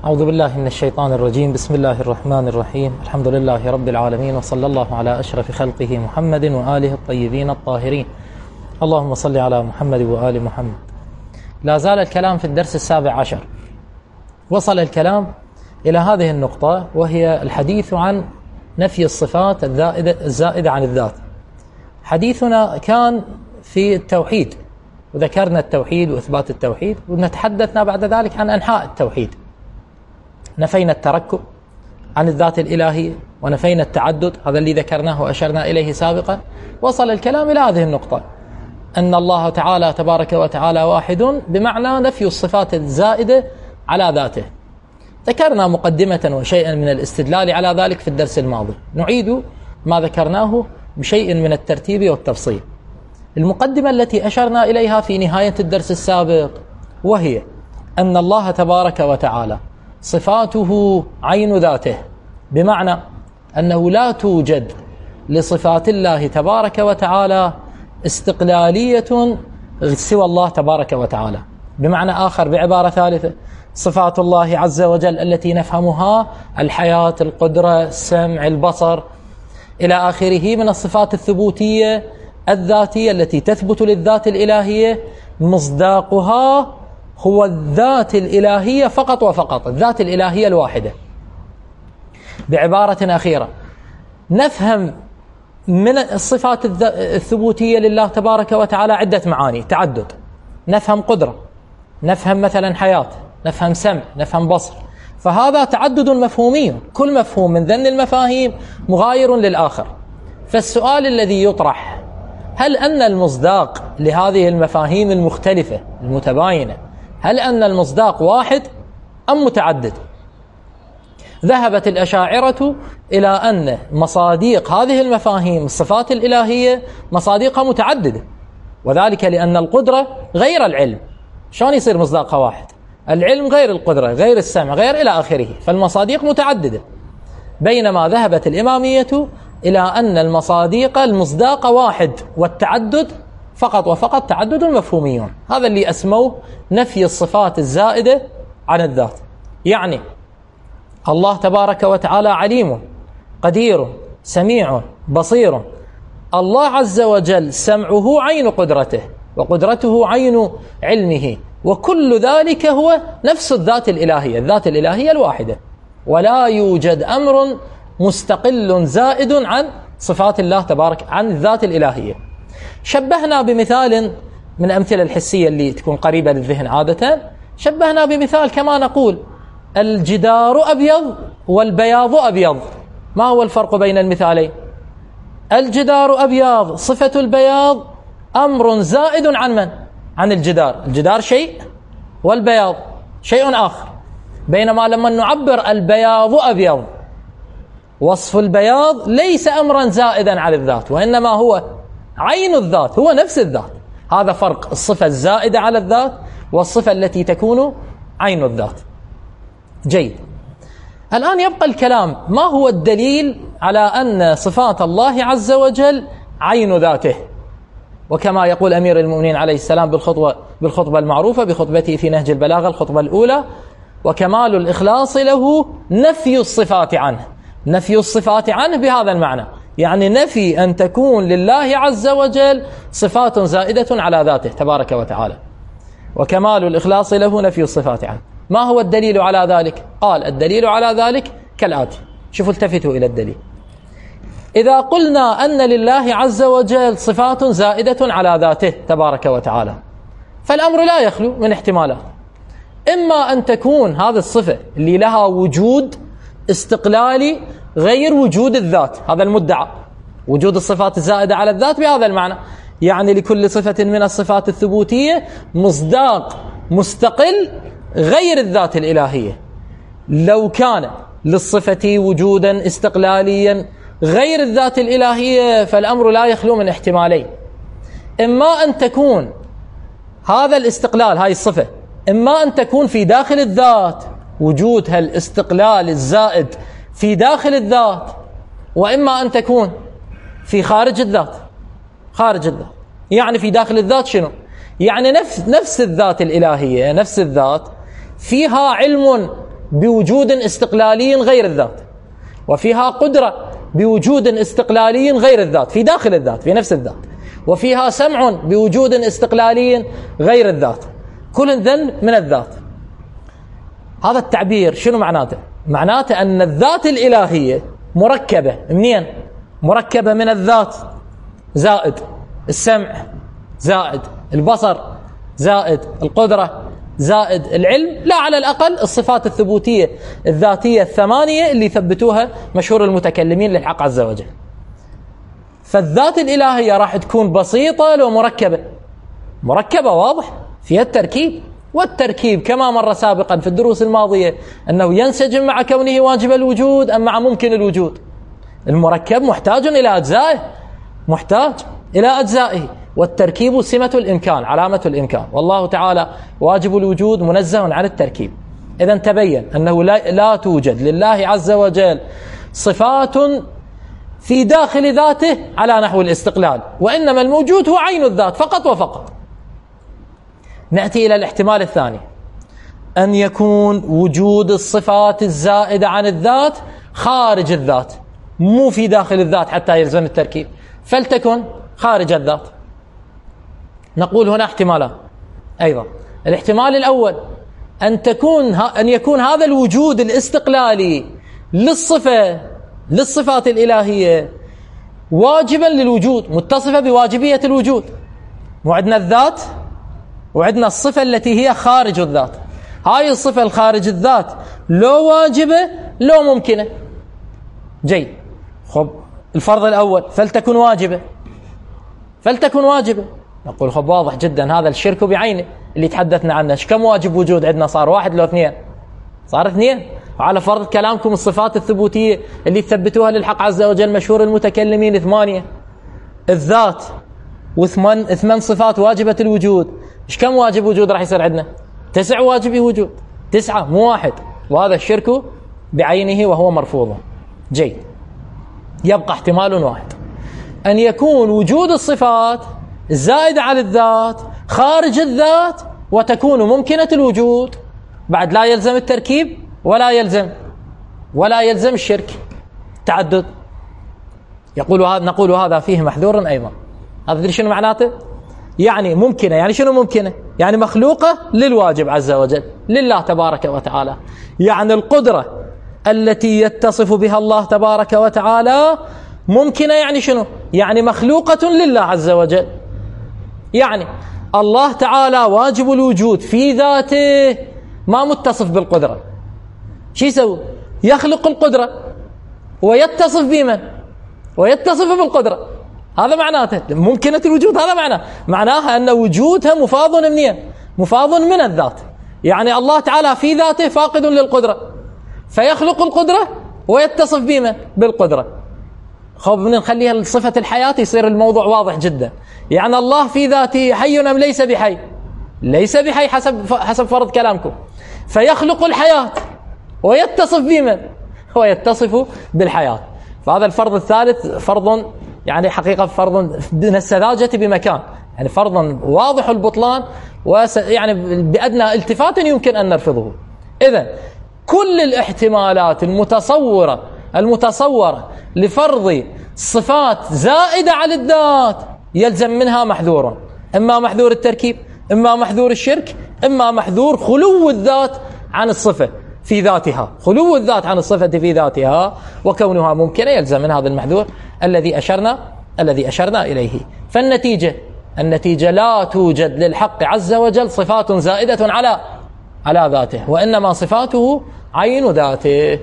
أعوذ بالله من الشيطان الرجيم. بسم الله الرحمن الرحيم. الحمد لله رب العالمين، وصلى الله على أشرف خلقه محمد وآله الطيبين الطاهرين. اللهم صل على محمد وآل محمد. لا زال الكلام في الدرس 17. وصل الكلام إلى هذه النقطة، وهي الحديث عن نفي الصفات الزائدة عن الذات. حديثنا كان في التوحيد، وذكرنا التوحيد وإثبات التوحيد، ونتحدثنا بعد ذلك عن أنحاء التوحيد. نفينا التركب عن الذات الإلهية، ونفينا التعدد، هذا اللي ذكرناه وأشرنا إليه سابقا. وصل الكلام إلى هذه النقطة، أن الله تعالى تبارك وتعالى واحد، بمعنى نفي الصفات الزائدة على ذاته. ذكرنا مقدمة وشيئا من الاستدلال على ذلك في الدرس الماضي، نعيد ما ذكرناه بشيء من الترتيب والتفصيل. المقدمة التي أشرنا إليها في نهاية الدرس السابق، وهي أن الله تبارك وتعالى صفاته عين ذاته، بمعنى أنه لا توجد لصفات الله تبارك وتعالى استقلالية سوى الله تبارك وتعالى. بمعنى آخر، بعبارة ثالثة، صفات الله عز وجل التي نفهمها الحياة، القدرة، السمع، البصر إلى آخره من الصفات الثبوتية الذاتية التي تثبت للذات الإلهية، مصداقها هو الذات الإلهية فقط وفقط، الذات الإلهية الواحدة. بعبارة أخيرة، نفهم من الصفات الثبوتية لله تبارك وتعالى عدة معاني، تعدد. نفهم قدرة، نفهم مثلا حياة، نفهم سمع، نفهم بصر، فهذا تعدد مفهومي، كل مفهوم من ذن المفاهيم مغاير للآخر. فالسؤال الذي يطرح، هل أن المصداق لهذه المفاهيم المختلفة المتباينة، هل أن المصداق واحد أم متعدد؟ ذهبت الأشاعرة إلى أن مصاديق هذه المفاهيم الصفات الإلهية مصاديقها متعددة، وذلك لأن القدرة غير العلم. شلون يصير مصداقها واحد؟ العلم غير القدرة، غير السمع، غير إلى آخره، فالمصاديق متعددة. بينما ذهبت الإمامية إلى أن المصاديق المصداق واحد، والتعدد فقط وفقط تعدد مفهومي. هذا اللي أسموه نفي الصفات الزائدة عن الذات. يعني الله تبارك وتعالى عليم، قدير، سميع، بصير. الله عز وجل سمعه عين قدرته، وقدرته عين علمه، وكل ذلك هو نفس الذات الإلهية، الذات الإلهية الواحدة، ولا يوجد أمر مستقل زائد عن صفات الله تبارك، عن الذات الإلهية. شبهنا بمثال من الأمثلة الحسية اللي تكون قريبة للذهن عادة، شبهنا بمثال كما نقول الجدار أبيض والبياض أبيض. ما هو الفرق بين المثالين؟ الجدار أبيض، صفة البياض أمر زائد عن من؟ عن الجدار. الجدار شيء والبياض شيء آخر. بينما لما نعبر البياض أبيض، وصف البياض ليس أمرا زائدا على الذات، وإنما هو عين الذات، هو نفس الذات. هذا فرق الصفة الزائدة على الذات والصفة التي تكون عين الذات. جيد. الآن يبقى الكلام، ما هو الدليل على أن صفات الله عز وجل عين ذاته؟ وكما يقول أمير المؤمنين عليه السلام بالخطبة المعروفة بخطبته في نهج البلاغة، الخطبة الأولى: وكمال الإخلاص له نفي الصفات عنه. نفي الصفات عنه بهذا المعنى، يعني نفي أن تكون لله عز وجل صفات زائدة على ذاته تبارك وتعالى. وكمال الإخلاص له نفي الصفات عنه. ما هو الدليل على ذلك؟ قال: الدليل على ذلك كالآتي. شوفوا، التفتوا إلى الدليل. إذا قلنا أن لله عز وجل صفات زائدة على ذاته تبارك وتعالى، فالأمر لا يخلو من احتمالات. إما أن تكون هذه الصفة اللي لها وجود استقلالي غير وجود الذات، هذا المدعى، وجود الصفات الزائدة على الذات بهذا المعنى، يعني لكل صفة من الصفات الثبوتية مصداق مستقل غير الذات الإلهية. لو كان للصفة وجودا استقلاليا غير الذات الإلهية، فالأمر لا يخلو من احتمالين: إما أن تكون هذا الاستقلال، هاي الصفة، إما أن تكون في داخل الذات، وجودها الاستقلال الزائد في داخل الذات، وإما أن تكون في خارج الذات. خارج الذات يعني في داخل الذات شنو؟ يعني نفس الذات الإلهية، نفس الذات فيها علم بوجود استقلالي غير الذات، وفيها قدرة بوجود استقلالي غير الذات في داخل الذات في نفس الذات، وفيها سمع بوجود استقلالي غير الذات، كل ذن من الذات. هذا التعبير شنو معناته؟ معناته أن الذات الإلهية مركبة منين؟ مركبة من الذات زائد السمع زائد البصر زائد القدرة زائد العلم، لا على الأقل الصفات الثبوتية الذاتية الثمانية اللي ثبتوها مشهور المتكلمين للحق عز وجل. فالذات الإلهية راح تكون بسيطة لو مركبة، مركبة واضح فيها التركيب، والتركيب كما مر سابقا في الدروس الماضية أنه ينسجم مع كونه واجب الوجود أم مع ممكن الوجود. المركب محتاج إلى أجزائه، محتاج إلى أجزائه، والتركيب سمة الإمكان علامة الإمكان، والله تعالى واجب الوجود منزه عن التركيب. إذن تبين أنه لا توجد لله عز وجل صفات في داخل ذاته على نحو الاستقلال، وإنما الموجود هو عين الذات فقط وفقط. نأتي إلى الاحتمال الثاني، أن يكون وجود الصفات الزائدة عن الذات خارج الذات، مو في داخل الذات حتى يلزم التركيب، فلتكن خارج الذات. نقول هنا احتمالان أيضا. الاحتمال الأول أن يكون هذا الوجود الاستقلالي للصفات الإلهية واجبا للوجود، متصفة بواجبية الوجود. وعندنا الذات وعندنا الصفة التي هي خارج الذات. هاي الصفة الخارج الذات لو واجبة لو ممكنة. جيد. خب الفرض الأول فلتكن واجبة، فلتكن واجبة. نقول خب واضح جدا هذا الشرك بعينه اللي تحدثنا عنه. كم واجب وجود عندنا؟ صار واحد لو اثنين؟ صار اثنين. وعلى فرض كلامكم الصفات الثبوتية اللي تثبتوها للحق عز وجل مشهور المتكلمين 8، الذات وثمان صفات واجبة الوجود. إيش كم واجب وجود راح يصير عندنا؟ 9 واجب وجود، 9 مو واحد، وهذا الشرك بعينه وهو مرفوض. جيد. يبقى احتمال واحد، أن يكون وجود الصفات الزائدة على الذات خارج الذات وتكون ممكنة الوجود، بعد لا يلزم التركيب ولا يلزم الشرك تعدد. نقول هذا فيه محذور أيضا. هذا شنو معناته؟ يعني ممكنة. يعني شنو ممكنة؟ يعني مخلوقة للواجب عز وجل لله تبارك وتعالى. يعني القدرة التي يتصف بها الله تبارك وتعالى ممكنة. يعني شنو؟ يعني مخلوقة لله عز وجل. يعني الله تعالى واجب الوجود في ذاته ما متصف بالقدرة. شو يسوي؟ يخلق القدرة ويتصف بمن؟ ويتصف بالقدرة. هذا معناته ممكنة الوجود. هذا معناها أن وجودها مفاض منين؟ مفاض من الذات. يعني الله تعالى في ذاته فاقد للقدرة، فيخلق القدرة ويتصف بمن؟ بالقدرة. خب نخليها صفة الحياة يصير الموضوع واضح جدا. يعني الله في ذاته حي أم ليس بحي؟ ليس بحي حسب فرض كلامكم. فيخلق الحياة ويتصف بمن؟ ويتصف بالحياة. فهذا الفرض الثالث فرض يعني حقيقة فرض من السذاجة بمكان، يعني فرض واضح البطلان، يعني بأدنى التفات يمكن أن نرفضه. إذن كل الاحتمالات المتصورة لفرض صفات زائدة على الذات يلزم منها محذور، إما محذور التركيب، إما محذور الشرك، إما محذور خلو الذات عن الصفة في ذاتها، خلو الذات عن الصفة في ذاتها وكونها ممكنة يلزم من هذا المحذور الذي أشرنا إليه. فالنتيجة لا توجد للحق عز وجل صفات زائدة على ذاته، وإنما صفاته عين ذاته.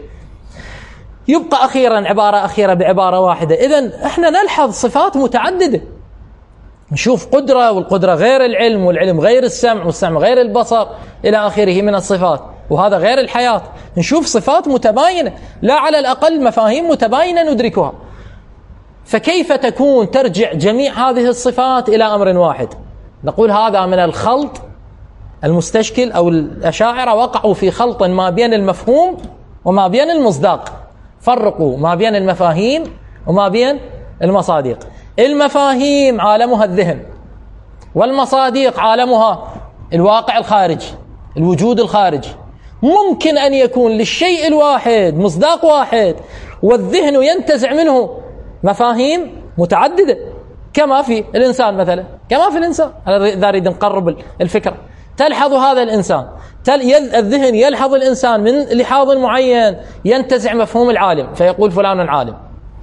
يبقى أخيرا عبارة أخيرة بعبارة واحدة. إذن احنا نلحظ صفات متعددة، نشوف قدرة، والقدرة غير العلم، والعلم غير السمع، والسمع غير البصر إلى آخره من الصفات، وهذا غير الحياة. نشوف صفات متباينة، لا على الأقل مفاهيم متباينة ندركها. فكيف ترجع جميع هذه الصفات إلى أمر واحد؟ نقول هذا من الخلط المستشكل، أو الأشاعرة وقعوا في خلط ما بين المفهوم وما بين المصداق. فرقوا ما بين المفاهيم وما بين المصادق. المفاهيم عالمها الذهن، والمصادق عالمها الواقع الخارجي، الوجود الخارجي. ممكن أن يكون للشيء الواحد مصداق واحد والذهن ينتزع منه مفاهيم متعددة، كما في الإنسان مثلا، كما في الإنسان. إذا نريد نقرب الفكرة، تلحظ هذا الإنسان، الذهن يلحظ الإنسان من لحاظ معين، ينتزع مفهوم العالم فيقول فلان عالم،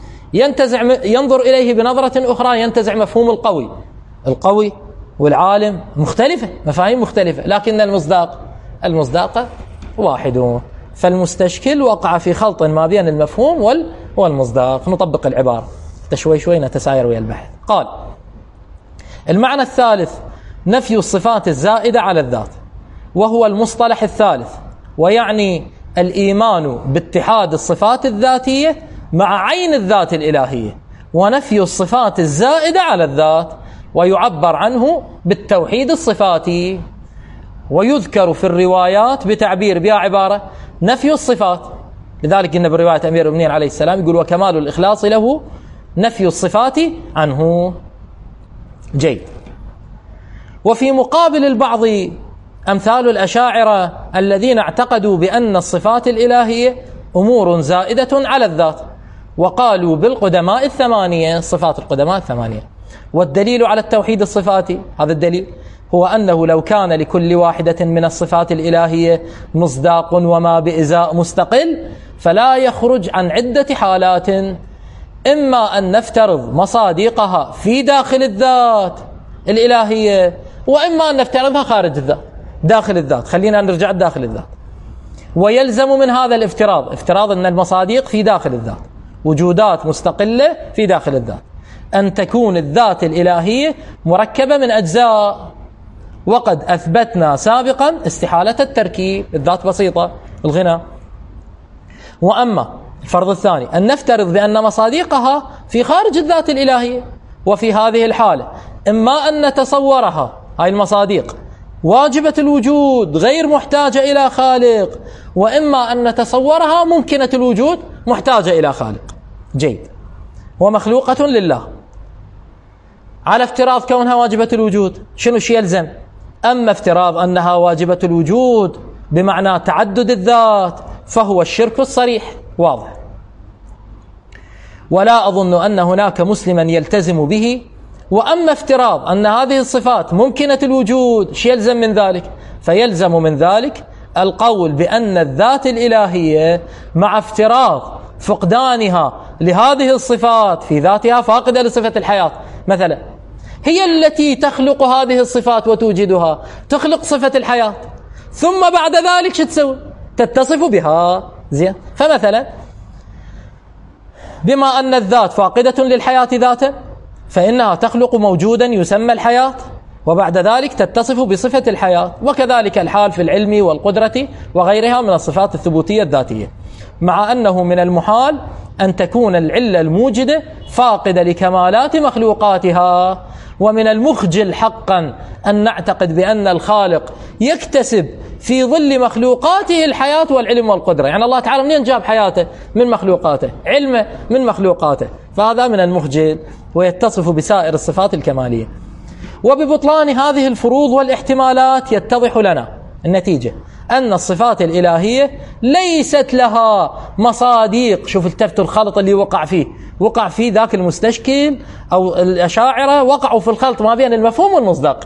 ينظر إليه بنظرة أخرى ينتزع مفهوم القوي والعالم، مختلفة، مفاهيم مختلفة، لكن المصداق واحد. فالمستشكل وقع في خلط ما بين المفهوم والمصداق. نطبق العبارة شوي نتساير ويا البحث. قال: المعنى الثالث نفي الصفات الزائدة على الذات، وهو المصطلح الثالث، ويعني الإيمان باتحاد الصفات الذاتية مع عين الذات الإلهية، ونفي الصفات الزائدة على الذات، ويعبر عنه بالتوحيد الصفاتي، ويذكر في الروايات بتعبير بها عبارة نفي الصفات. لذلك إن برواية أمير المؤمنين عليه السلام يقول: وكمال الإخلاص له نفي الصفات عنه. جيد. وفي مقابل البعض أمثال الأشاعرة الذين اعتقدوا بأن الصفات الإلهية أمور زائدة على الذات، وقالوا بالقدماء الثمانية، صفات القدماء الثمانية. والدليل على التوحيد الصفاتي، هذا الدليل هو أنه لو كان لكل واحدة من الصفات الإلهية مصداق وما بإزاء مستقل، فلا يخرج عن عدة حالات: إما أن نفترض مصادقها في داخل الذات الإلهية، وإما أن نفترضها خارج الذات داخل الذات. خلينا نرجع داخل الذات. ويلزم من هذا افتراض أن المصادق في داخل الذات، وجودات مستقلة في داخل الذات، أن تكون الذات الإلهية مركبة من أجزاء، وقد أثبتنا سابقا استحالة التركيب، الذات بسيطة، الغنى. وأما الفرض الثاني أن نفترض بأن مصادقها في خارج الذات الإلهية، وفي هذه الحالة إما أن نتصورها، هاي المصادق، واجبة الوجود غير محتاجة إلى خالق، وإما أن نتصورها ممكنة الوجود محتاجة إلى خالق. جيد. ومخلوقة لله. على افتراض كونها واجبة الوجود، شنو شيء يلزم؟ أما افتراض أنها واجبة الوجود بمعنى تعدد الذات، فهو الشرك الصريح واضح. ولا أظن أن هناك مسلما يلتزم به. وأما افتراض أن هذه الصفات ممكنة الوجود، شيء يلزم من ذلك؟ فيلزم من ذلك القول بأن الذات الإلهية مع افتراض فقدانها لهذه الصفات في ذاتها فاقدة لصفة الحياة مثلا، هي التي تخلق هذه الصفات وتوجدها، تخلق صفة الحياة، ثم بعد ذلك شو تسوي؟ تتصف بها. زين. فمثلا بما أن الذات فاقدة للحياة ذاتا، فإنها تخلق موجودا يسمى الحياة، وبعد ذلك تتصف بصفة الحياة. وكذلك الحال في العلم والقدرة وغيرها من الصفات الثبوتية الذاتية، مع أنه من المحال أن تكون العلة الموجدة فاقدة لكمالات مخلوقاتها. ومن المخجل حقا أن نعتقد بأن الخالق يكتسب في ظل مخلوقاته الحياة والعلم والقدرة. يعني الله تعالى منين جاب حياته؟ من مخلوقاته، علمه من مخلوقاته، فهذا من المخجل ويتصف بسائر الصفات الكمالية. وببطلان هذه الفروض والاحتمالات يتضح لنا النتيجة أن الصفات الإلهية ليست لها مصادق. شوف التفت الخلط اللي وقع فيه ذاك المستشكل أو الأشاعرة، وقعوا في الخلط ما بين المفهوم والمصداق.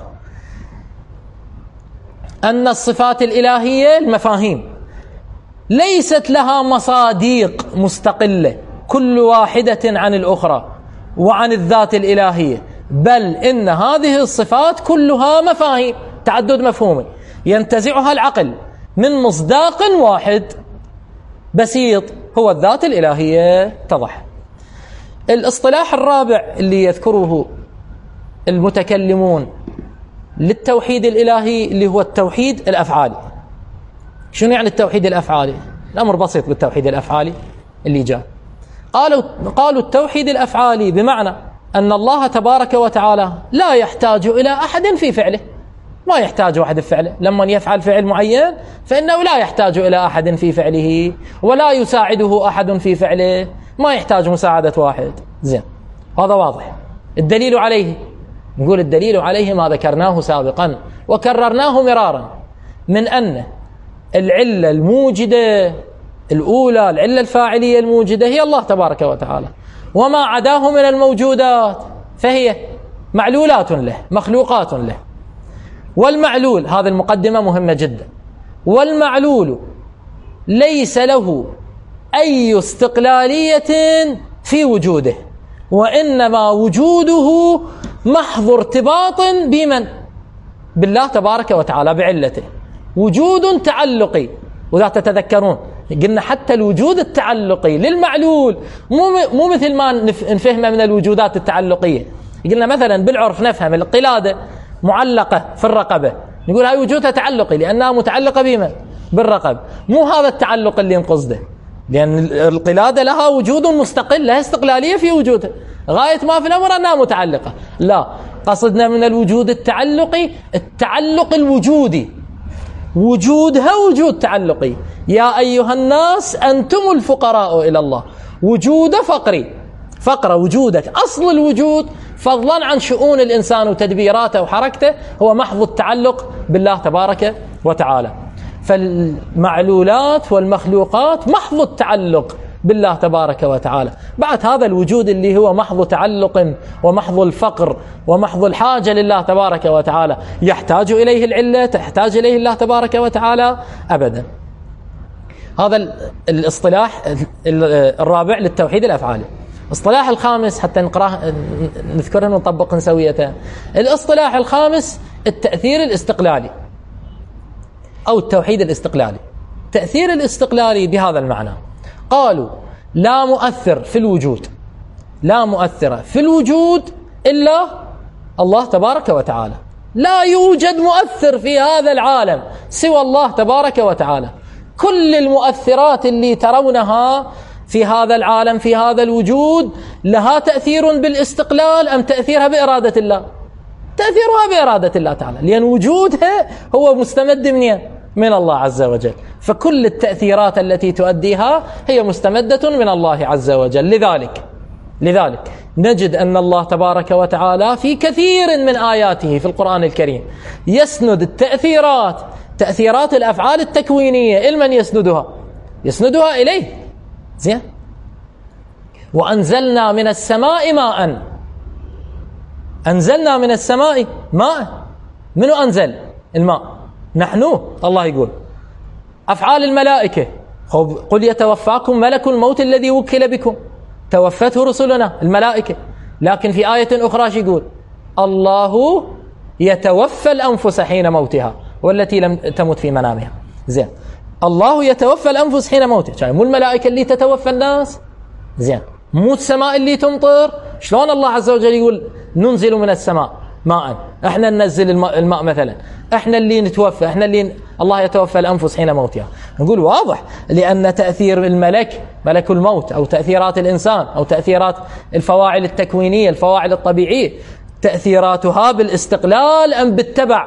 أن الصفات الإلهية المفاهيم ليست لها مصادق مستقلة كل واحدة عن الأخرى وعن الذات الإلهية، بل إن هذه الصفات كلها مفاهيم، تعدد مفهومي ينتزعها العقل من مصداق واحد بسيط هو الذات الإلهية. اتضح. الاصطلاح الرابع اللي يذكره المتكلمون للتوحيد الإلهي اللي هو التوحيد الأفعالي. شنو يعني التوحيد الأفعالي؟ الأمر بسيط بالتوحيد الأفعالي اللي جاء. قالوا التوحيد الأفعالي بمعنى أن الله تبارك وتعالى لا يحتاج إلى أحد في فعله، ما يحتاج أحد في فعله. لما يفعل فعل معين فإنه لا يحتاج إلى أحد في فعله، ولا يساعده أحد في فعله، ما يحتاج مساعدة واحد. زين، هذا واضح. الدليل عليه، نقول الدليل عليه ما ذكرناه سابقا وكررناه مرارا، من أن العلة الموجدة الأولى، العلة الفاعلية الموجدة هي الله تبارك وتعالى، وما عداه من الموجودات فهي معلولات له، مخلوقات له. والمعلول، هذه المقدمة مهمة جدا، والمعلول ليس له أي استقلالية في وجوده، وإنما وجوده محض ارتباط بمن؟ بالله تبارك وتعالى بعلته، وجود تعلقي. وإذا تتذكرون قلنا حتى الوجود التعلقي للمعلول مو مثل ما نفهمه من الوجودات التعلقية. قلنا مثلا بالعرف نفهم القلادة معلقة في الرقبة، نقول هاي وجودها تعلقي لأنها متعلقة بما؟ بالرقبة. مو هذا التعلق اللي نقصده، لأن القلادة لها وجود مستقل، لها استقلالية في وجودها، غاية ما في الأمر أنها متعلقة. لا، قصدنا من الوجود التعلقي التعلق الوجودي، وجودها وجود تعلقي. يا أيها الناس أنتم الفقراء إلى الله، وجود فقري، فقر وجودك أصل الوجود، فضلا عن شؤون الإنسان وتدبيراته وحركته، هو محض التعلق بالله تبارك وتعالى. فالمعلولات والمخلوقات محض التعلق بالله تبارك وتعالى. بعد هذا الوجود اللي هو محض تعلق ومحض الفقر ومحض الحاجة لله تبارك وتعالى، يحتاج إليه العلة، تحتاج إليه الله تبارك وتعالى أبدا. هذا الاصطلاح الرابع للتوحيد الأفعالي. الاصطلاح الخامس حتى نقرأه نذكره ونطبق سويته. الاصطلاح الخامس التأثير الاستقلالي أو التوحيد الاستقلالي. تأثير الاستقلالي بهذا المعنى، قالوا لا مؤثر في الوجود، لا مؤثر في الوجود إلا الله تبارك وتعالى. لا يوجد مؤثر في هذا العالم سوى الله تبارك وتعالى. كل المؤثرات اللي ترونها في هذا العالم في هذا الوجود لها تأثير بالاستقلال أم تأثيرها بإرادة الله؟ تأثيرها بإرادة الله تعالى، لأن وجودها هو مستمد من الله عز وجل. فكل التأثيرات التي تؤديها هي مستمدة من الله عز وجل. لذلك نجد أن الله تبارك وتعالى في كثير من آياته في القرآن الكريم يسند التأثيرات، تأثيرات الأفعال التكوينية، لمن يسندها؟ يسندها إليه. زين. وأنزلنا من السماء ماء، أنزلنا من السماء ماء. منو أنزل الماء؟ نحن. الله يقول أفعال الملائكة، قل يتوفاكم ملك الموت الذي وكل بكم، توفته رسلنا الملائكة. لكن في آية أخرى يقول الله يتوفى الأنفس حين موتها والتي لم تمت في منامها. زين، الله يتوفى الأنفس حين موتها، مو الملائكة اللي تتوفى الناس؟ زين، مو السماء اللي تمطر؟ شلون الله عز وجل يقول ننزل من السماء ماء؟ احنا ننزل الماء مثلا، احنا اللي نتوفى، احنا اللي الله يتوفى الأنفس حين موتها. نقول واضح، لأن تأثير الملك، ملك الموت، أو تأثيرات الإنسان، أو تأثيرات الفواعل التكوينية، الفواعل الطبيعية، تأثيراتها بالاستقلال أم بالتبع؟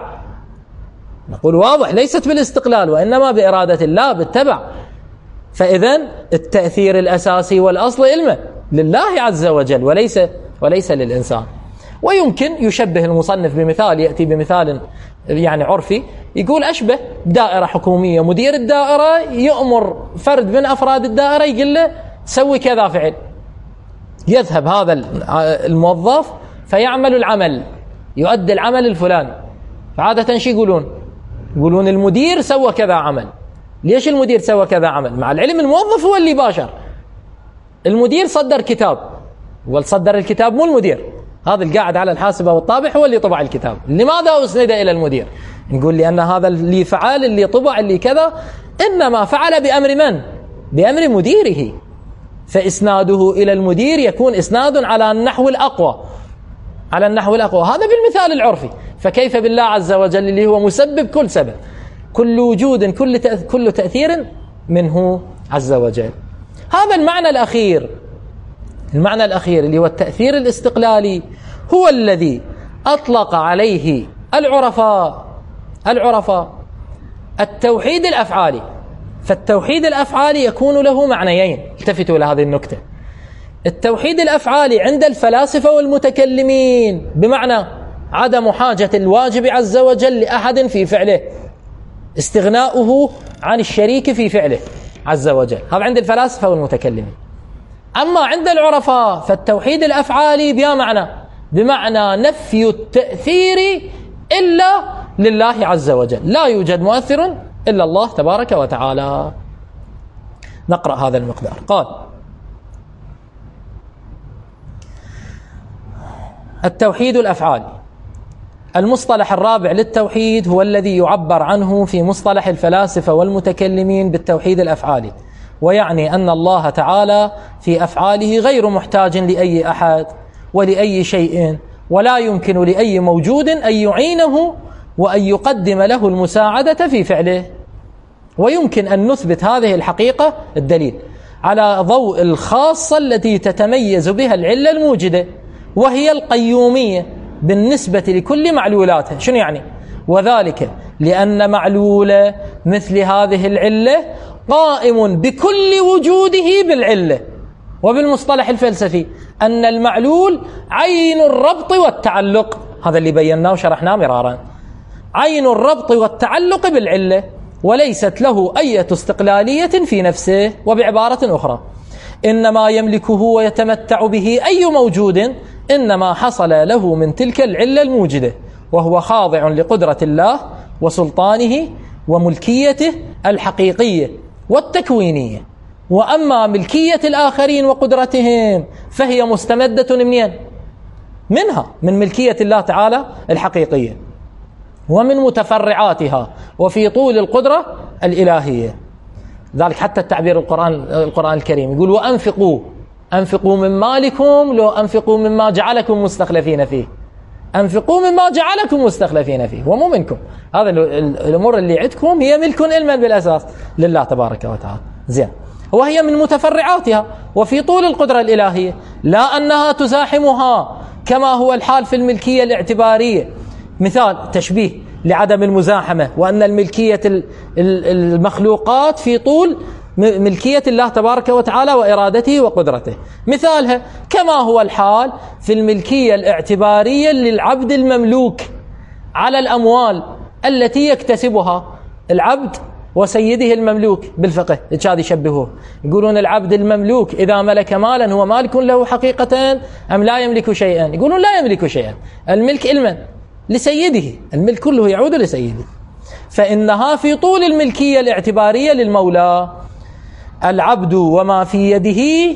نقول واضح، ليست بالاستقلال وإنما بإرادة الله بالتبع. فإذن التأثير الأساسي والأصل علمه لله عز وجل وليس للإنسان. ويمكن يشبه المصنف بمثال، يأتي بمثال يعني عرفي، يقول أشبه دائرة حكومية، مدير الدائرة يأمر فرد من أفراد الدائرة يقول له سوي كذا فعل، يذهب هذا الموظف فيعمل العمل، يؤدي العمل الفلاني. فعادة شي يقولون المدير سوى كذا عمل. ليش المدير سوى كذا عمل؟ مع العلم الموظف هو اللي باشر. المدير صدر كتاب، والصدر الكتاب مو المدير، هذا القاعد على الحاسبة والطابع هو اللي طبع الكتاب. لماذا أسند إلى المدير؟ نقول لأن هذا اللي فعل، اللي طبع، اللي كذا، إنما فعل بأمر من؟ بأمر مديره. فإسناده إلى المدير يكون إسناد على النحو الأقوى، على النحو الأقوى. هذا بالمثال العرفي. فكيف بالله عز وجل اللي هو مسبب كل سبب، كل وجود، كل تأثير منه عز وجل. هذا المعنى الأخير، المعنى الأخير اللي هو التأثير الاستقلالي، هو الذي أطلق عليه العرفاء التوحيد الأفعالي. فالتوحيد الأفعالي يكون له معنيين، التفتوا إلى هذه النكتة. التوحيد الأفعالي عند الفلاسفة والمتكلمين بمعنى عدم حاجة الواجب عز وجل لأحد في فعله، استغناؤه عن الشريك في فعله عز وجل. هذا عند الفلاسفة والمتكلمين. أما عند العرفاء فالتوحيد الأفعالي بمعنى نفي التأثير إلا لله عز وجل، لا يوجد مؤثر إلا الله تبارك وتعالى. نقرأ هذا المقدار. قال: التوحيد الأفعالي. المصطلح الرابع للتوحيد هو الذي يعبر عنه في مصطلح الفلاسفة والمتكلمين بالتوحيد الأفعالي، ويعني أن الله تعالى في أفعاله غير محتاج لأي أحد ولأي شيء، ولا يمكن لأي موجود أن يعينه وأن يقدم له المساعدة في فعله. ويمكن أن نثبت هذه الحقيقة الدليل على ضوء الخاصة التي تتميز بها العلة الموجدة، وهي القيومية بالنسبة لكل معلولاته. شنو يعني؟ وذلك لأن معلول مثل هذه العلة قائم بكل وجوده بالعلة. وبالمصطلح الفلسفي أن المعلول عين الربط والتعلق، هذا اللي بيناه وشرحناه مرارا، عين الربط والتعلق بالعلة، وليست له أي استقلالية في نفسه. وبعبارة أخرى، إنما يملكه ويتمتع به أي موجود إنما حصل له من تلك العلة الموجدة، وهو خاضع لقدرة الله وسلطانه وملكيته الحقيقية والتكوينية. وأما ملكية الآخرين وقدرتهم فهي مستمدة منها، من ملكية الله تعالى الحقيقية ومن متفرعاتها، وفي طول القدرة الإلهية. ذلك حتى التعبير القرآن الكريم يقول: أنفقوا من مالكم لو أنفقوا مما جعلكم مستخلفين فيه. أنفقوا مما جعلكم مستخلفين فيه، ومو منكم. هذا الأمور اللي عندكم هي ملك علما بالأساس لله تبارك وتعالى. زين. وهي من متفرعاتها وفي طول القدرة الإلهية، لا أنها تزاحمها كما هو الحال في الملكية الاعتبارية. مثال تشبيه لعدم المزاحمة، وأن الملكية المخلوقات في طول ملكية الله تبارك وتعالى وإرادته وقدرته. مثالها كما هو الحال في الملكية الاعتبارية للعبد المملوك على الأموال التي يكتسبها العبد وسيده المملوك. بالفقه هذا يشبهوه، يقولون العبد المملوك إذا ملك مالا هو مالك له حقيقة أم لا يملك شيئا؟ يقولون لا يملك شيئا، الملك علما لسيده، الملك كله يعود لسيده. فإنها في طول الملكية الاعتبارية للمولى، العبد وما في يده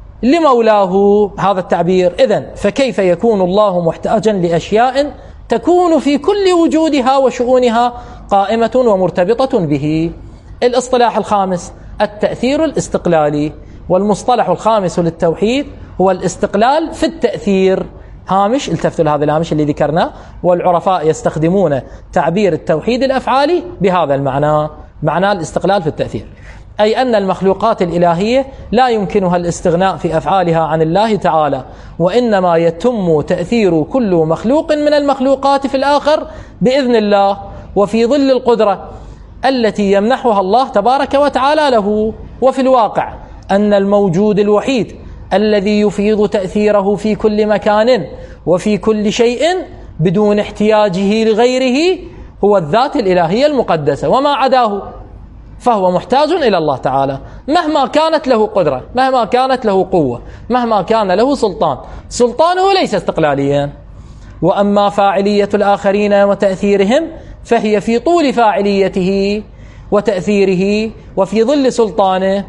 لمولاه. هذا التعبير. إذن فكيف يكون الله محتاجا لأشياء تكون في كل وجودها وشؤونها قائمة ومرتبطة به؟ الاصطلاح الخامس التأثير الاستقلالي. والمصطلح الخامس للتوحيد هو الاستقلال في التأثير. هامش، التفتوا لهذا الهامش اللي ذكرناه. والعرفاء يستخدمون تعبير التوحيد الأفعالي بهذا المعنى، معنى الاستقلال في التأثير، أي أن المخلوقات الإلهية لا يمكنها الاستغناء في أفعالها عن الله تعالى، وإنما يتم تأثير كل مخلوق من المخلوقات في الآخر بإذن الله وفي ظل القدرة التي يمنحها الله تبارك وتعالى له. وفي الواقع أن الموجود الوحيد الذي يفيض تأثيره في كل مكان وفي كل شيء بدون احتياجه لغيره هو الذات الإلهية المقدسة، وما عداه فهو محتاج إلى الله تعالى، مهما كانت له قدرة، مهما كانت له قوة، مهما كان له سلطان. سلطانه ليس استقلاليا. وأما فاعلية الآخرين وتأثيرهم فهي في طول فاعليته وتأثيره وفي ظل سلطانه.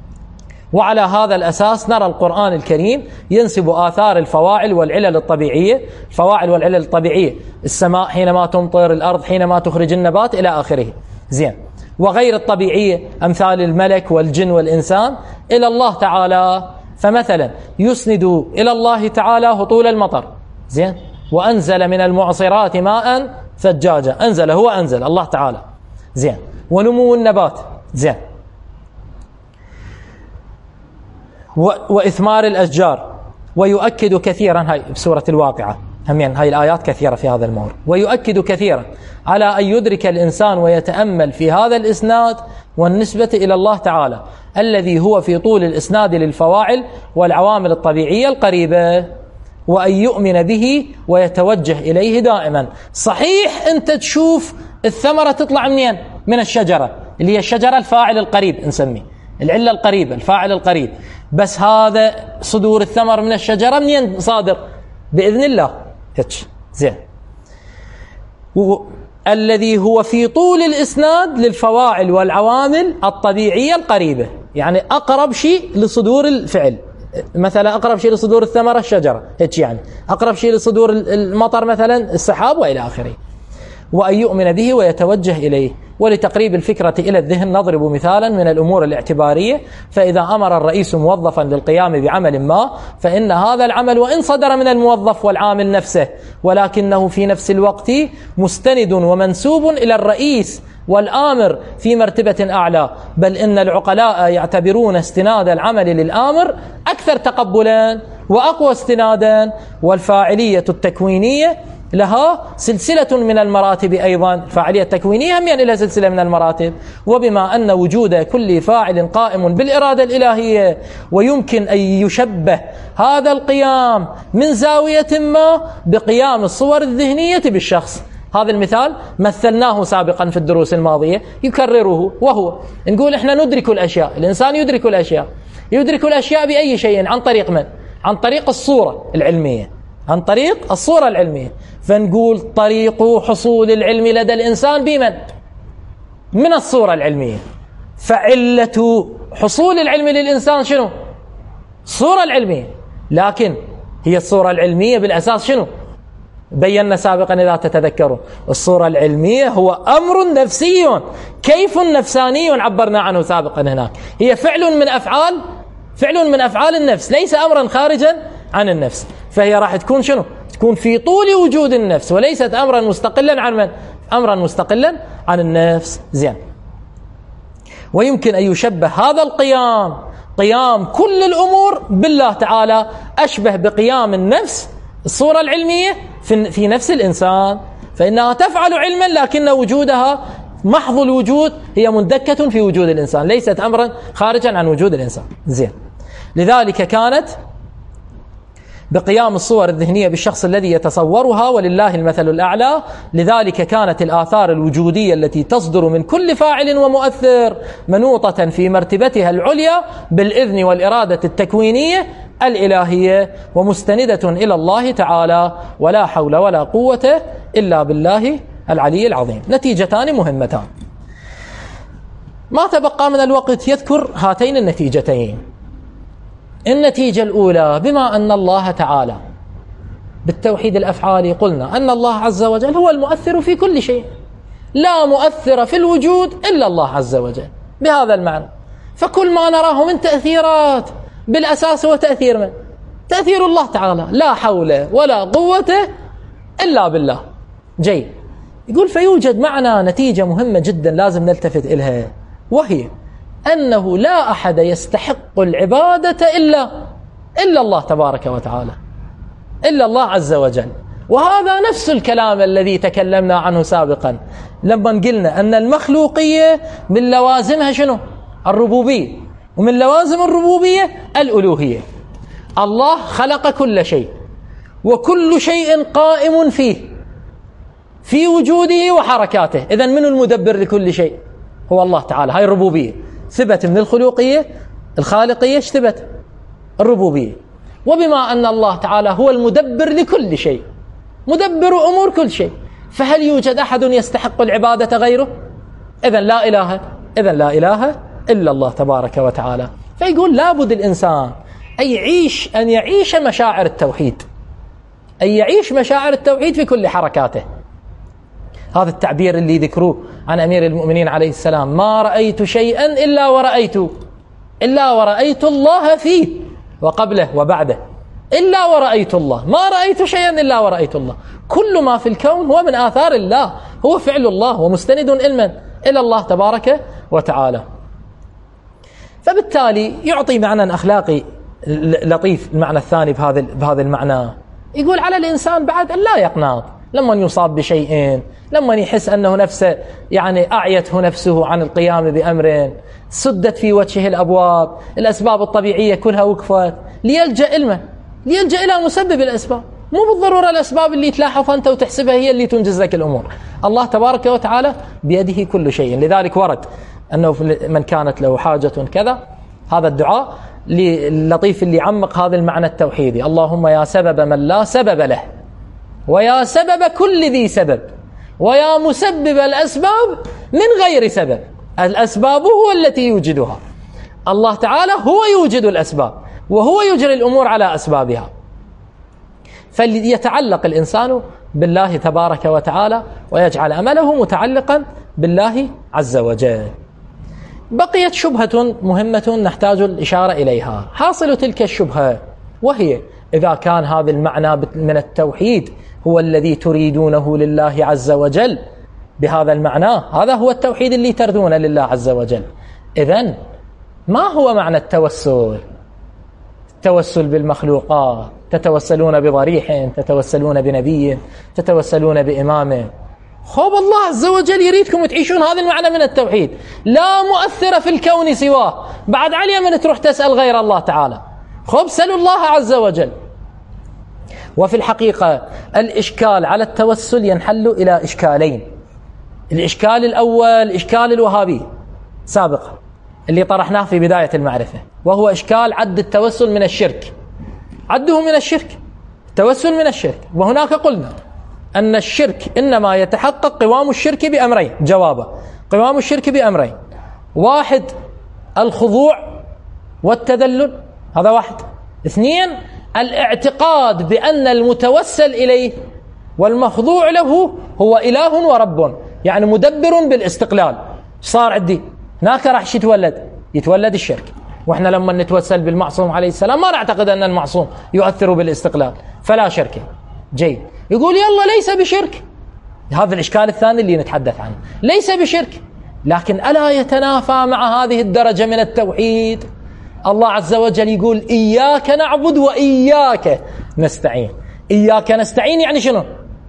وعلى هذا الأساس نرى القرآن الكريم ينسب آثار الفواعل والعلل الطبيعية. الفواعل والعلل الطبيعية، السماء حينما تمطر، الأرض حينما تخرج النبات إلى آخره. زين. وغير الطبيعية أمثال الملك والجن والإنسان إلى الله تعالى. فمثلا يسند إلى الله تعالى هطول المطر. زين. وأنزل من المعصرات ماء ثجاجا، أنزل، هو أنزل الله تعالى. زين. ونمو النبات. زين. وإثمار الأشجار. ويؤكد كثيرا، هاي بسورة الواقعة همين، هاي الآيات كثيرة في هذا الموضوع. ويؤكد كثيرا على أن يدرك الإنسان ويتأمل في هذا الإسناد والنسبة إلى الله تعالى الذي هو في طول الإسناد للفواعل والعوامل الطبيعية القريبة، وأن يؤمن به ويتوجه إليه دائما. صحيح أنت تشوف الثمرة تطلع منين؟ من الشجرة، اللي هي الشجرة الفاعل القريب نسميه العلة القريبة الفاعل القريب. بس هذا صدور الثمر من الشجرة منين صادر؟ بإذن الله. هيك زين. الذي هو في طول الإسناد للفواعل والعوامل الطبيعية القريبة، يعني أقرب شيء لصدور الفعل. مثلا أقرب شيء لصدور الثمرة الشجرة، هيك يعني أقرب شيء لصدور المطر مثلا السحاب وإلى آخره. وأن يؤمن به ويتوجه إليه. ولتقريب الفكرة إلى الذهن نضرب مثالا من الأمور الاعتبارية. فإذا أمر الرئيس موظفا بالقيام بعمل ما، فإن هذا العمل وإن صدر من الموظف والعامل نفسه، ولكنه في نفس الوقت مستند ومنسوب إلى الرئيس والآمر في مرتبة أعلى. بل إن العقلاء يعتبرون استناد العمل للآمر أكثر تقبلا وأقوى استنادا. والفاعلية التكوينية لها سلسلة من المراتب أيضا. الفاعلية التكوينية هم يعني لها سلسلة من المراتب. وبما أن وجود كل فاعل قائم بالإرادة الإلهية، ويمكن أن يشبه هذا القيام من زاوية ما بقيام الصور الذهنية بالشخص. هذا المثال مثلناه سابقا في الدروس الماضية، يكرره، وهو نقول إحنا ندرك الأشياء. الإنسان يدرك الأشياء. يدرك الأشياء بأي شيء؟ عن طريق من؟ عن طريق الصورة العلمية. عن طريق الصورة العلمية. فنقول طريق حصول العلم لدى الإنسان بمن؟ من الصورة العلمية. فعلة حصول العلم للإنسان شنو؟ الصورة العلمية. لكن هي الصورة العلمية بالأساس شنو؟ بينا سابقا إذا تتذكروا، الصورة العلمية هو أمر نفسي، كيف نفساني عبرنا عنه سابقا هناك. هي فعل من أفعال النفس، ليس أمرا خارجا عن النفس. فهي راح تكون شنو؟ تكون في طول وجود النفس، وليست أمرا مستقلا عن من؟ أمرا مستقلا عن النفس. زين. ويمكن أن يشبه هذا القيام، قيام كل الأمور بالله تعالى، أشبه بقيام النفس الصورة العلمية في نفس الإنسان. فإنها تفعل علما، لكن وجودها محض الوجود، هي مندكة في وجود الإنسان، ليست أمرا خارجا عن وجود الإنسان. زين. لذلك كانت بقيام الصور الذهنية بالشخص الذي يتصورها، ولله المثل الأعلى. لذلك كانت الآثار الوجودية التي تصدر من كل فاعل ومؤثر منوطة في مرتبتها العليا بالإذن والإرادة التكوينية الإلهية، ومستندة إلى الله تعالى، ولا حول ولا قوة إلا بالله العلي العظيم. نتيجتان مهمتان. ما تبقى من الوقت يذكر هاتين النتيجتين. النتيجة الأولى، بما أن الله تعالى بالتوحيد الأفعالي قلنا أن الله عز وجل هو المؤثر في كل شيء، لا مؤثر في الوجود إلا الله عز وجل. بهذا المعنى فكل ما نراه من تأثيرات بالأساس هو تأثير من؟ تأثير الله تعالى، لا حول ولا قوة إلا بالله. جيد. يقول فيوجد معنا نتيجة مهمة جدا لازم نلتفت إليها، وهي أنه لا أحد يستحق العبادة إلا الله تبارك وتعالى، إلا الله عز وجل. وهذا نفس الكلام الذي تكلمنا عنه سابقا لما قلنا أن المخلوقية من لوازمها شنو؟ الربوبية، ومن لوازم الربوبية الألوهية. الله خلق كل شيء، وكل شيء قائم فيه في وجوده وحركاته. إذن من المدبر لكل شيء؟ هو الله تعالى. هاي الربوبية ثبت من الخلقية، الخالقية اشتبت الربوبية. وبما أن الله تعالى هو المدبر لكل شيء، مدبر أمور كل شيء، فهل يوجد أحد يستحق العبادة غيره؟ إذن لا إله إلا الله تبارك وتعالى. فيقول لابد الإنسان أن يعيش مشاعر التوحيد، أن يعيش مشاعر التوحيد في كل حركاته. هذا التعبير اللي ذكروه عن أمير المؤمنين عليه السلام: ما رأيت شيئا إلا ورأيت الله فيه، وقبله وبعده إلا ورأيت الله. ما رأيت شيئا إلا ورأيت الله. كل ما في الكون هو من آثار الله، هو فعل الله، ومستند إلى الله تبارك وتعالى. فبالتالي يعطي معنى أخلاقي لطيف. المعنى الثاني بهذا المعنى يقول على الإنسان بعد أن لا يقنط لما يصاب بشيء، لما يحس أنه نفسه يعني أعيته نفسه عن القيام بأمر، سدت في وجهه الأبواب، الأسباب الطبيعية كلها وقفت، ليلجأ إلى مسبب الأسباب. مو بالضرورة الأسباب اللي تلاحظها أنت وتحسبها هي اللي تنجز لك الأمور. الله تبارك وتعالى بيده كل شيء. لذلك ورد أنه من كانت له حاجة كذا. هذا الدعاء اللطيف اللي يعمق هذا المعنى التوحيدي. اللهم يا سبب من لا سبب له، ويا سبب كل ذي سبب، ويا مسبب الأسباب من غير سبب. الأسباب هو التي يوجدها، الله تعالى هو يوجد الأسباب وهو يجري الأمور على أسبابها. فليتعلق الإنسان بالله تبارك وتعالى ويجعل أمله متعلقا بالله عز وجل. بقيت شبهة مهمة نحتاج الإشارة إليها. حاصل تلك الشبهة وهي إذا كان هذا المعنى من التوحيد هو الذي تريدونه لله عز وجل بهذا المعنى، هذا هو التوحيد اللي تردونه لله عز وجل، إذن ما هو معنى التوسل؟ التوسل بالمخلوقات، تتوسلون بضريح، تتوسلون بنبي، تتوسلون بإمام. خب الله عز وجل يريدكم تعيشون هذا المعنى من التوحيد، لا مؤثر في الكون سواه. بعد عليا من تروح تسأل غير الله تعالى، خب سألوا الله عز وجل. وفي الحقيقة الإشكال على التوسل ينحل إلى إشكالين. الإشكال الأول إشكال الوهابي سابقا اللي طرحناه في بداية المعرفة، وهو إشكال عد التوسل من الشرك، عده من الشرك، التوسل من الشرك. وهناك قلنا أن الشرك إنما يتحقق قوام الشرك بأمرين. جوابه قوام الشرك بأمرين: واحد الخضوع والتذلل، هذا واحد. اثنين الاعتقاد بأن المتوسل إليه والمخضوع له هو إله ورب، يعني مدبر بالاستقلال. صار عندي هناك راح يتولد الشرك. وإحنا لما نتوسل بالمعصوم عليه السلام ما نعتقد أن المعصوم يؤثر بالاستقلال، فلا شرك. جيد، يقول يلا ليس بشرك. هذا الإشكال الثاني اللي نتحدث عنه، ليس بشرك، لكن ألا يتنافى مع هذه الدرجة من التوحيد؟ الله عز وجل يقول إياك نعبد وإياك نستعين. إياك نستعين يعني شنو؟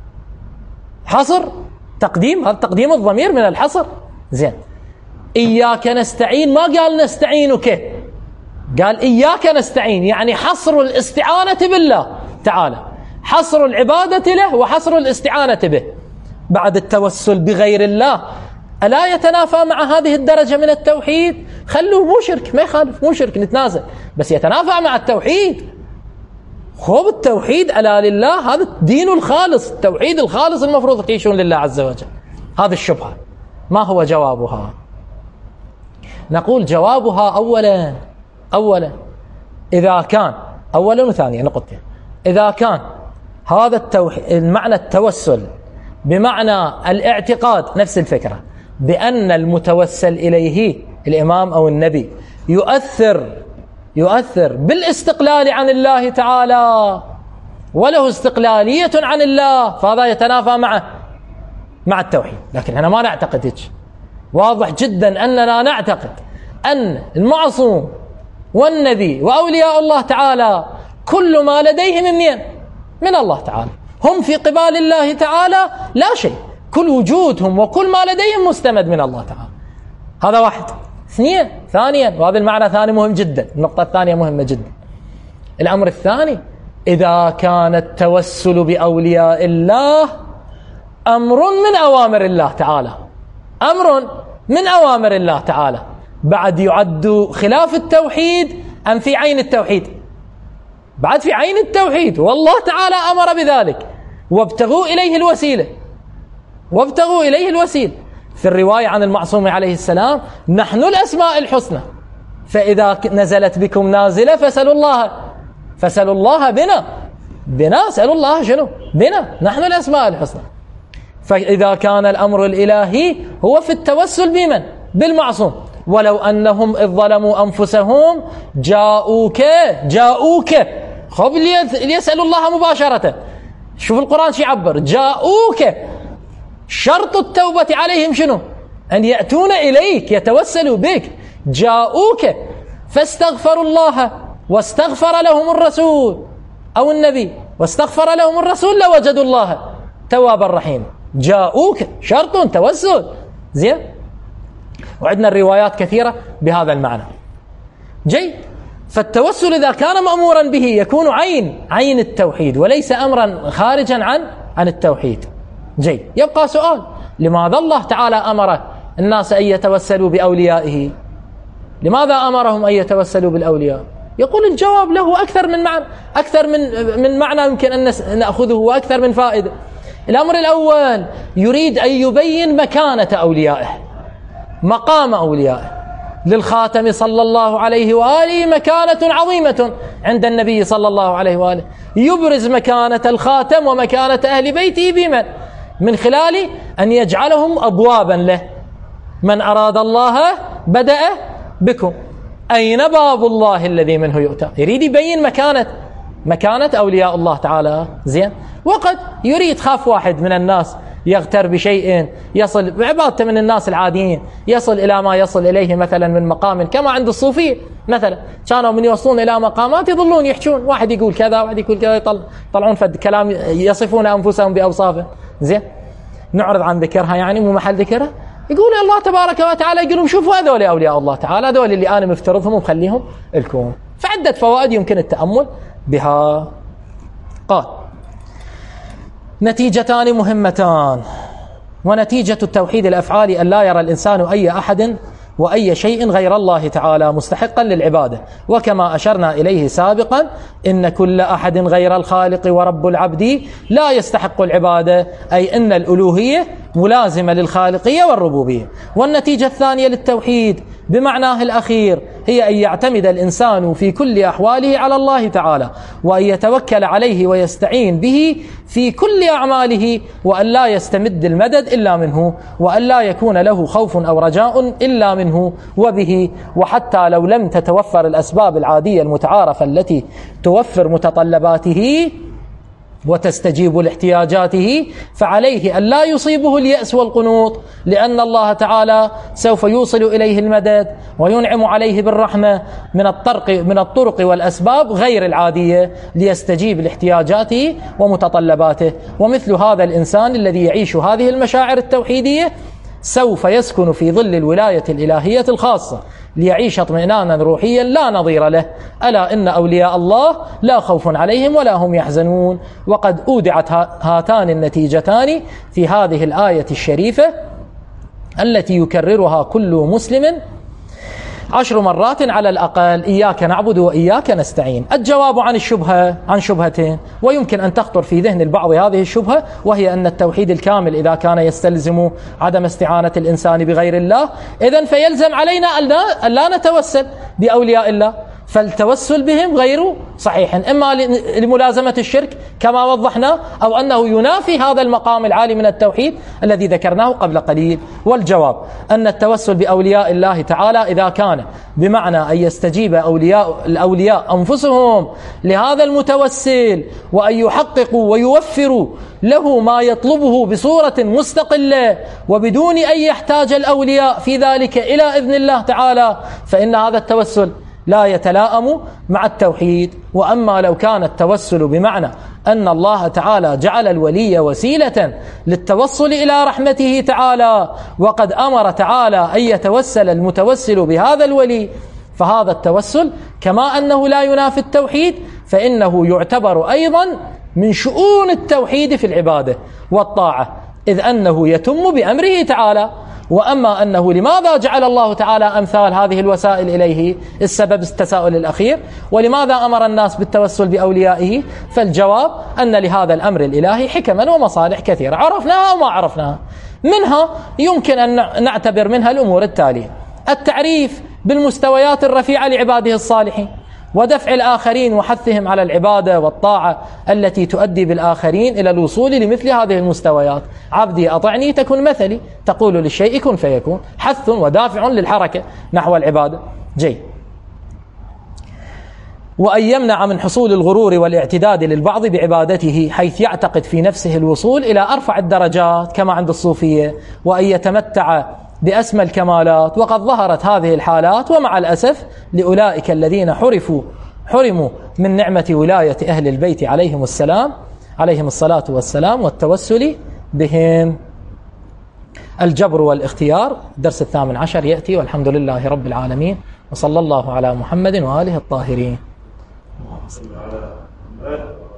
حصر، تقديم، هذا تقديم الضمير من الحصر. زين، إياك نستعين ما قال نستعينك، قال إياك نستعين، يعني حصر الاستعانة بالله تعالى، حصر العبادة له وحصر الاستعانة به. بعد التوسل بغير الله ألا يتنافى مع هذه الدرجة من التوحيد؟ خلوه مو شرك، ما يخالف، مو شرك، نتنازل، بس يتنافى مع التوحيد. خب التوحيد ألا لله، هذا الدين الخالص، التوحيد الخالص المفروض تعيشون لله عز وجل. هذه الشبهة ما هو جوابها؟ نقول جوابها أولا إذا كان أولا وثانيا نقطتين، إذا كان هذا المعنى التوسل بمعنى الاعتقاد نفس الفكرة بأن المتوسل إليه الإمام أو النبي يؤثر بالاستقلال عن الله تعالى وله استقلالية عن الله، فهذا يتنافى مع التوحيد. لكن أنا ما نعتقد هيك. واضح جدا أننا نعتقد أن المعصوم والنبي وأولياء الله تعالى كل ما لديهم من الله تعالى، هم في قبال الله تعالى لا شيء، كل وجودهم وكل ما لديهم مستمد من الله تعالى. هذا واحد. ثانيا وهذا المعنى ثاني مهم جدا، النقطة الثانية مهمة جدا. الأمر الثاني إذا كان التوسل بأولياء الله أمر من أوامر الله تعالى، أمر من أوامر الله تعالى، بعد يعد خلاف التوحيد أم في عين التوحيد؟ بعد في عين التوحيد، والله تعالى أمر بذلك، وابتغوا إليه الوسيلة. في الرواية عن المعصوم عليه السلام: نحن الأسماء الحسنى، فإذا نزلت بكم نازلة فسألوا الله بنا سألوا الله شنو؟ بنا، نحن الأسماء الحسنى. فإذا كان الأمر الإلهي هو في التوسل بمن؟ بالمعصوم. ولو أنهم إذ ظلموا أنفسهم جاءوك خب ليسألوا الله مباشرة. شوف القرآن شو يعبر، جاءوك. شرط التوبة عليهم شنو؟ أن يأتون إليك، يتوسلوا بك. جاءوك فاستغفروا الله واستغفر لهم الرسول أو النبي واستغفر لهم الرسول لوجدوا الله توابا رحيما. جاءوك شرط توسل. زين، وعندنا الروايات كثيرة بهذا المعنى. جيد، فالتوسل إذا كان مأمورا به يكون عين التوحيد وليس أمرا خارجا عن التوحيد. جيد، يبقى سؤال: لماذا الله تعالى أمر الناس أن يتوسلوا بأوليائه؟ لماذا أمرهم أن يتوسلوا بالأولياء؟ يقول الجواب له أكثر من معنى يمكن أن نأخذه، وأكثر من فائدة. الأمر الأول يريد أن يبين مكانة أوليائه، مقام أوليائه. للخاتم صلى الله عليه وآله مكانة عظيمة عند النبي صلى الله عليه وآله، يبرز مكانة الخاتم ومكانة أهل بيته بمن؟ من خلال أن يجعلهم أبوابا له. من أراد الله بدأ بكم، أين باب الله الذي منه يؤتى؟ يريد يبين مكانة أولياء الله تعالى. زين. وقد يريد خاف واحد من الناس يغتر بشيء يصل بعبادته من الناس العاديين، يصل إلى ما يصل إليه مثلا من مقام، كما عند الصوفية مثلا كانوا من يوصلون إلى مقامات يظلون يحجون، واحد يقول كذا واحد يقول كذا، يطلعون فد كلام يصفون أنفسهم بأوصافه. زين. نعرض عن ذكرها يعني مو محل ذكرها. يقول الله تبارك وتعالى يقولون شوفوا هذول أولياء الله تعالى، هذول اللي أنا مفترضهم ومخليهم لكم. فعدة فوائد يمكن التأمل بها. قال: نتيجتان مهمتان. ونتيجة التوحيد الأفعالي أن لا يرى الإنسان أي أحد وأي شيء غير الله تعالى مستحقا للعبادة، وكما أشرنا إليه سابقا إن كل أحد غير الخالق ورب العبد لا يستحق العبادة، أي أن الألوهية ملازمة للخالقية والربوبية. والنتيجة الثانية للتوحيد بمعناه الأخير هي أن يعتمد الإنسان في كل أحواله على الله تعالى، وأن يتوكل عليه ويستعين به في كل أعماله، وأن لا يستمد المدد إلا منه، وأن لا يكون له خوف أو رجاء إلا منه وبه. وحتى لو لم تتوفر الأسباب العادية المتعارفة التي توفر متطلباته وتستجيب لاحتياجاته، فعليه أن لا يصيبه اليأس والقنوط، لأن الله تعالى سوف يوصل إليه المدد وينعم عليه بالرحمة من الطرق والأسباب غير العادية ليستجيب لاحتياجاته ومتطلباته. ومثل هذا الإنسان الذي يعيش هذه المشاعر التوحيدية سوف يسكن في ظل الولاية الإلهية الخاصة ليعيش اطمئنانا روحيا لا نظير له. ألا إن أولياء الله لا خوف عليهم ولا هم يحزنون. وقد أودعت هاتان النتيجتان في هذه الآية الشريفة التي يكررها كل مسلم 10 مرات على الأقل: إياك نعبد وإياك نستعين. الجواب عن شبهتين، ويمكن أن تخطر في ذهن البعض هذه الشبهة، وهي أن التوحيد الكامل إذا كان يستلزم عدم استعانة الإنسان بغير الله، إذن فيلزم علينا أن لا نتوسل بأولياء الله، فالتوسل بهم غير صحيح، إما لملازمة الشرك كما وضحنا، أو أنه ينافي هذا المقام العالي من التوحيد الذي ذكرناه قبل قليل. والجواب أن التوسل بأولياء الله تعالى إذا كان بمعنى أن يستجيب الأولياء أنفسهم لهذا المتوسل، وأن يحققوا ويوفروا له ما يطلبه بصورة مستقلة وبدون أن يحتاج الأولياء في ذلك إلى إذن الله تعالى، فإن هذا التوسل لا يتلائم مع التوحيد. وأما لو كان التوسل بمعنى أن الله تعالى جعل الولي وسيلة للتوصل إلى رحمته تعالى، وقد أمر تعالى أن يتوسل المتوسل بهذا الولي، فهذا التوسل كما أنه لا ينافي التوحيد فإنه يعتبر أيضا من شؤون التوحيد في العبادة والطاعة، إذ أنه يتم بأمره تعالى. وأما أنه لماذا جعل الله تعالى أمثال هذه الوسائل إليه، السبب التساؤل الأخير، ولماذا أمر الناس بالتوسل بأوليائه، فالجواب أن لهذا الأمر الإلهي حكما ومصالح كثيرة عرفناها وما عرفناها. منها يمكن أن نعتبر منها الأمور التالية: التعريف بالمستويات الرفيعة لعباده الصالحين، ودفع الآخرين وحثهم على العبادة والطاعة التي تؤدي بالآخرين إلى الوصول لمثل هذه المستويات. عبدي أطعني تكن مثلي، تقول للشيء كن فيكون، حث ودافع للحركة نحو العبادة. وأن يمنع من حصول الغرور والاعتداد للبعض بعبادته، حيث يعتقد في نفسه الوصول إلى أرفع الدرجات كما عند الصوفية، وأن يتمتع بأسمى الكمالات. وقد ظهرت هذه الحالات ومع الأسف لأولئك الذين حرموا من نعمة ولاية أهل البيت عليهم الصلاة والسلام والتوسل بهم. الجبر والاختيار، الدرس 18 يأتي، والحمد لله رب العالمين، وصلى الله على محمد وآله الطاهرين.